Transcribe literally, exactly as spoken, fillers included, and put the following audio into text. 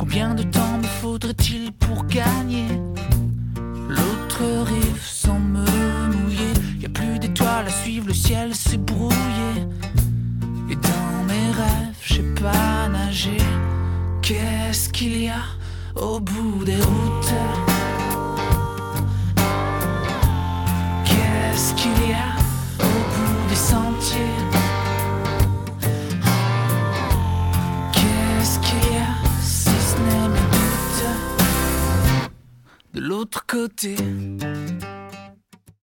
Combien de temps me faudrait-il pour gagner l'autre rive sans me mouiller? Y a plus d'étoiles à suivre, le ciel s'est brouillé. Et dans mes rêves, je sais pas nager. Qu'est-ce qu'il y a au bout des routes? Qu'est-ce qu'il y a au bout des sentiers? Qu'est-ce qu'il y a si ce n'est mes doutes de l'autre côté?